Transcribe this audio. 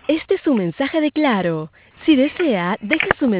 Este es su mensaje de Claro. Si desea, deje su mensaje.